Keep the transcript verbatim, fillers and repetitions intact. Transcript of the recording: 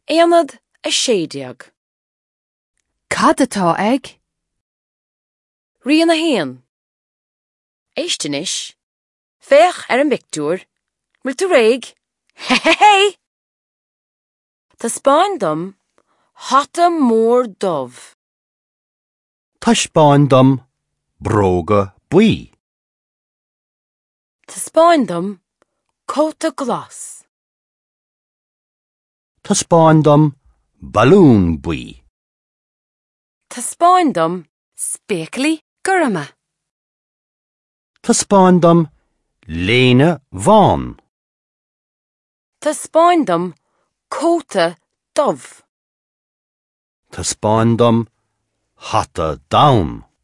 Éanad a séideag. Cad atá ag? Rian a héan. Éistenis. Féach ar an mictúr. Multa réig. He he he! Tá spáin dom hata mór dubh. Tá spáin dom bróga buí. Tá spáin dom cóta glas. Tá spáin dom balún buí. Tá spáin dom Spéaclaí gurama. Tá spáin dom léine bhán. Tá spáin dom cóta dubh. Tá spáin dom hata dam.